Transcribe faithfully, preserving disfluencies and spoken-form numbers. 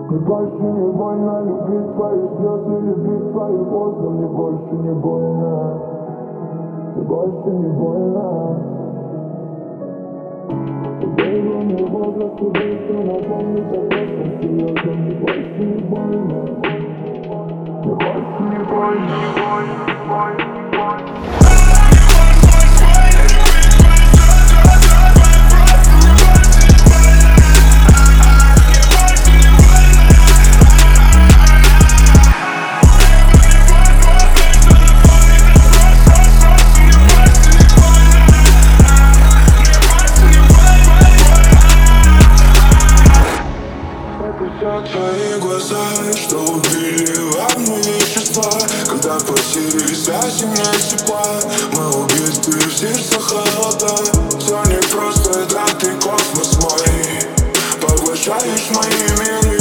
Мне больше не больно любить твои слезы, любить твои слезы. Мне больше не больно, мне больше не больно. Baby, мне возраст убийца, напомнит о прошлом серьезно. Мне больше не больно, мне больше не больно, не больно, не больно, не больно. Твои глаза, что убили во мне вещества. Когда потеряли связь и мне тепла, мы убиты в сердце холода. Все не просто, это ты космос мой, поглощаешь мои миры.